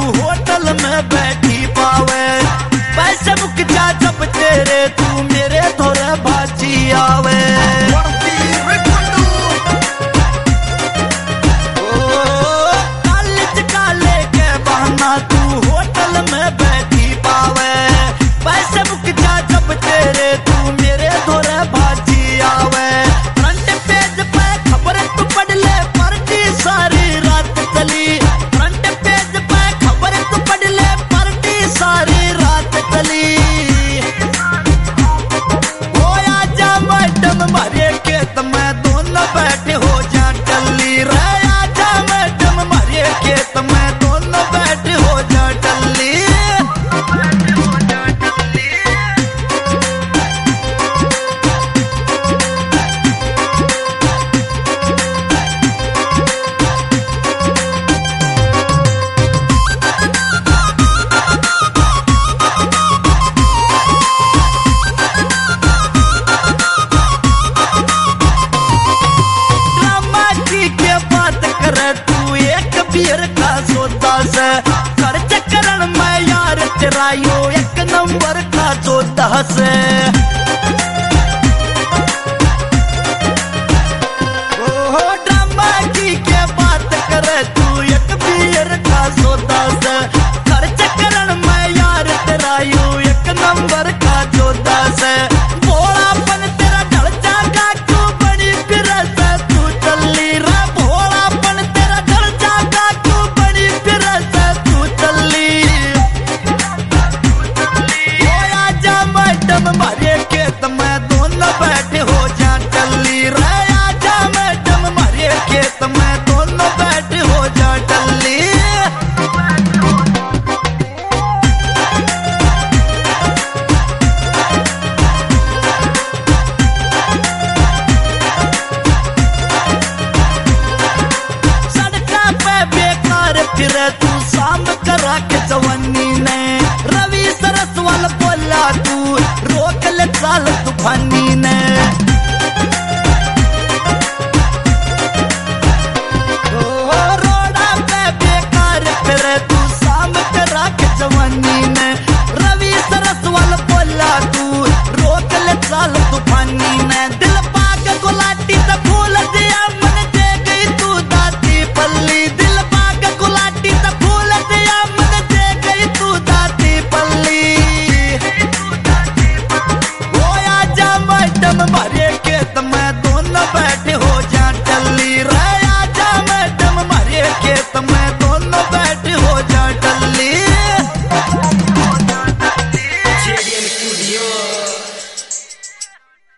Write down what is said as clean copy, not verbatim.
Hotel में बैठी पावे। पैसे मुक जा जब तेरे तू मेरे थोड़े भाजी आवे। कॉलेज का लेके बहाना तू होटल में बैठी पावे। पैसे मुक जा जब तेरे तू मेरे थोड़े भाजी आवे। फ्रंट पेज पे खबर तू पढ़ ले, पार्टी सारी रात चली। फ्रंट पेज पे खबर तू पढ़ ले, पार्टी सारी रात चली। ओ आजा मैडम मारे खेत में दोनों बैठे हो जा टल्ली रे। आजा मैडम मारे खेत में दोनों बैठे हो जा टल्ली। का सौदा से खर्च करन में यार तेरा यो एक नंबर का सौदा से। ओ ड्रामा की क्या बात करे तू एक बियर का सौदा से। खर्च करन में यार तेरा यो एक नंबर का सौदा से। भोलापन तेरा ढल जागा तू बड़ी फिर से तू चली रे। भोलापन तेरा ढल जागा मारे खेत में दोनों बैठे हो जा टल्ली रे। आजा मैडम मारे खेत में दोनों बैठे हो जा टल्ली। सड़का पे बेकार फिरे तू शाम करा के जवानी ने। रवि सरसवाल बोला तू रोक ले चाल तूफानी ने। ओ रोड़ा पे बेकार फिरे तू शाम करा के जवानी ने।